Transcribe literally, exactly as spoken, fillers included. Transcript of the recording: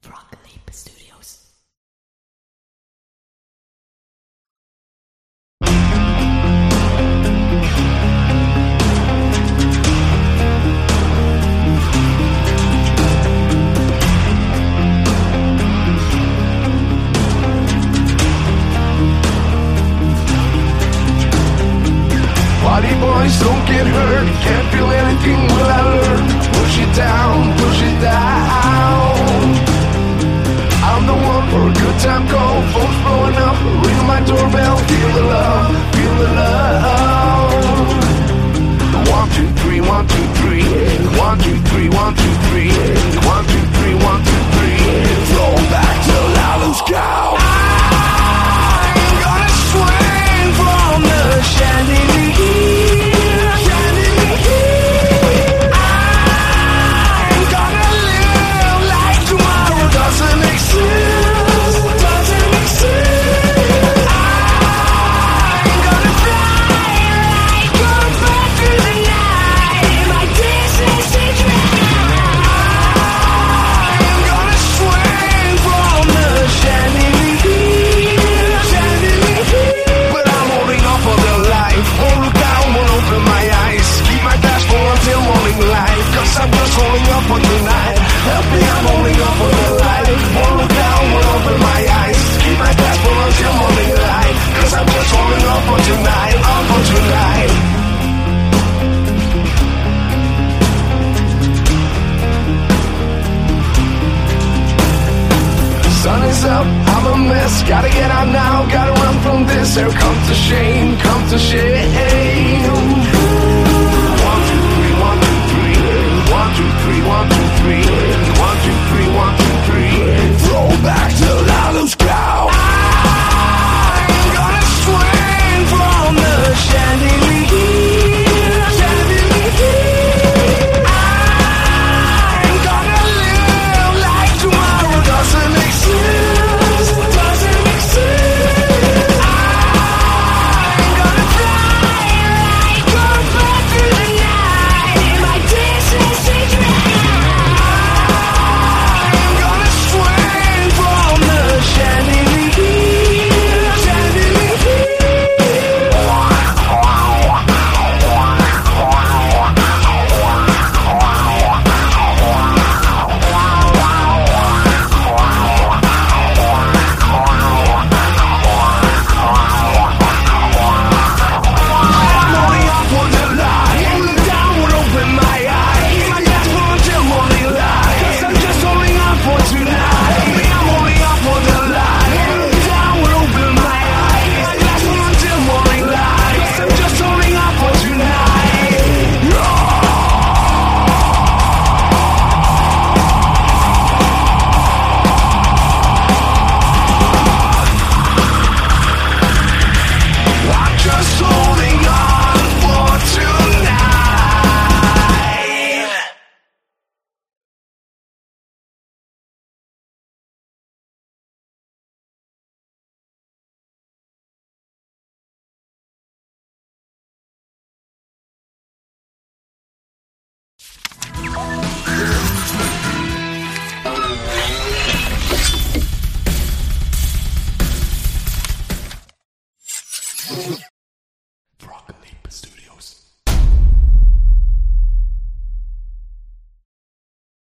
Frog Leap Studios. Party boys, don't get hurt. Can't feel anything, will I learn? Push it down, push it down. I'm the one for a good time call. Phone's blowing up, ring my doorbell. Feel the love, feel the love. One, two, three, one, two, three. One, two, three, one, two, three. One, two, three, one, two, three. Throw back to Lowland's cow. I'm gonna swing from the chandelier. I'm gonna live like tomorrow doesn't exist. Doesn't exist. I'm gonna fly like a bird through the night. My distance is right. I'm gonna swing from the chandelier. Chandelier. But I'm holding on for the life. Won't look down, won't open my eyes. Keep my passport until morning light. Cause I'm just holding up for tonight. Help me, I'm holding up for the light. Won't look down, won't open my eyes. Keep my passport until morning light. Cause I'm just holding up for tonight. Up for tonight. Sun is up, I'm a mess. Gotta get out now, gotta run from this. Here comes the shame, comes the shame.